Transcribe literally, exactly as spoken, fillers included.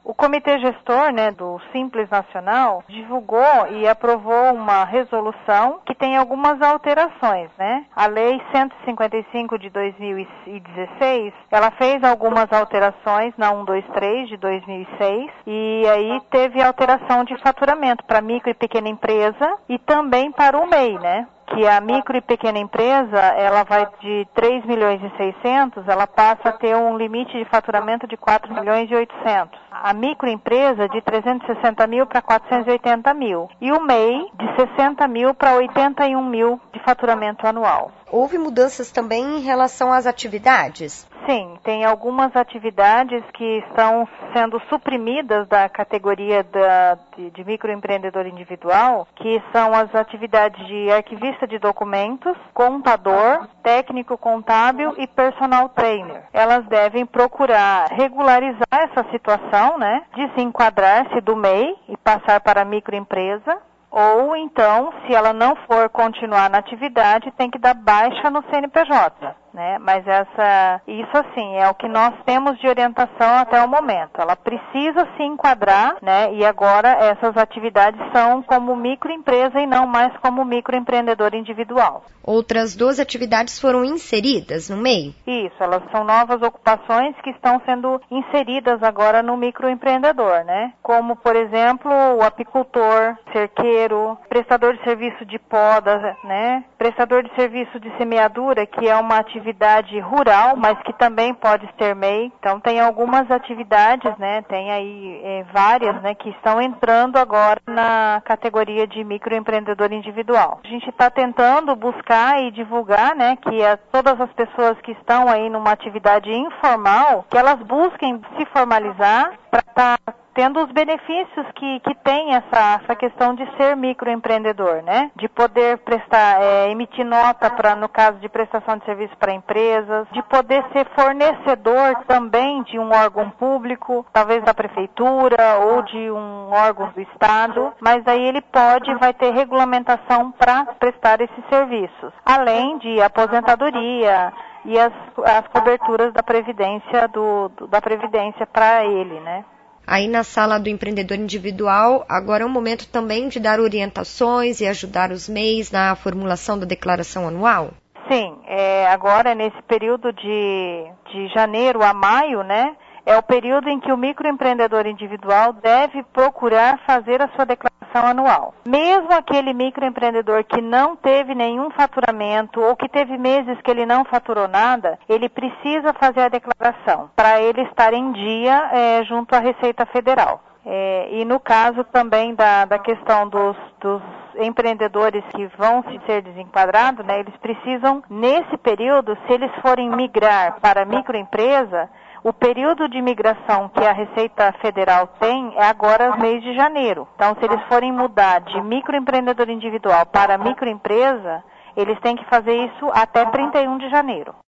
O Comitê Gestor, né, do Simples Nacional divulgou e aprovou uma resolução que tem algumas alterações, né? A Lei cento e cinquenta e cinco de dois mil e dezesseis, ela fez algumas alterações na cento e vinte e três de dois mil e seis e aí teve alteração de faturamento para micro e pequena empresa e também para o M E I, né? Que a micro e pequena empresa, ela vai de três milhões e seiscentos, ela passa a ter um limite de faturamento de quatro milhões e oitocentos. A microempresa de trezentos e sessenta mil para quatrocentos e oitenta mil. E o M E I de sessenta mil para oitenta e um mil de faturamento anual. Houve mudanças também em relação às atividades? Sim, tem algumas atividades que estão sendo suprimidas da categoria da, de, de microempreendedor individual, que são as atividades de arquivista de documentos, contador, técnico contábil e personal trainer. Elas devem procurar regularizar essa situação, né, de se enquadrar-se do M E I e passar para a microempresa. Ou então, se ela não for continuar na atividade, tem que dar baixa no C N P J, né? Mas essa, isso assim, é o que nós temos de orientação até o momento. Ela precisa se enquadrar, né? E agora essas atividades são como microempresa e não mais como microempreendedor individual. Outras doze atividades foram inseridas no M E I? Isso, elas são novas ocupações que estão sendo inseridas agora no microempreendedor, né? Como, por exemplo, o apicultor, cerqueiro, prestador de serviço de poda, né? Prestador de serviço de semeadura, que é uma atividade rural, mas que também pode ser M E I. Então tem algumas atividades, né? Tem aí é, várias, né? Que estão entrando agora na categoria de microempreendedor individual. A gente está tentando buscar e divulgar, né? Que a, todas as pessoas que estão aí numa atividade informal, que elas busquem se formalizar para estar tá tendo os benefícios que, que tem essa, essa questão de ser microempreendedor, né? De poder prestar, é, emitir nota para, no caso de prestação de serviço para empresas, de poder ser fornecedor também de um órgão público, talvez da prefeitura ou de um órgão do Estado, mas aí ele pode, vai ter regulamentação para prestar esses serviços, além de aposentadoria e as, as coberturas da previdência, do, do da previdência para ele, né? Aí na sala do empreendedor individual, agora é um momento também de dar orientações e ajudar os M E Is na formulação da declaração anual? Sim, é, agora nesse período de, de janeiro a maio, né, é o período em que o microempreendedor individual deve procurar fazer a sua declaração anual. Mesmo aquele microempreendedor que não teve nenhum faturamento ou que teve meses que ele não faturou nada, ele precisa fazer a declaração para ele estar em dia é, junto à Receita Federal. É, e no caso também da, da questão dos, dos empreendedores que vão ser desenquadrados, né, eles precisam, nesse período, se eles forem migrar para microempresa, o período de migração que a Receita Federal tem é agora no mês de janeiro. Então, se eles forem mudar de microempreendedor individual para microempresa, eles têm que fazer isso até trinta e um de janeiro.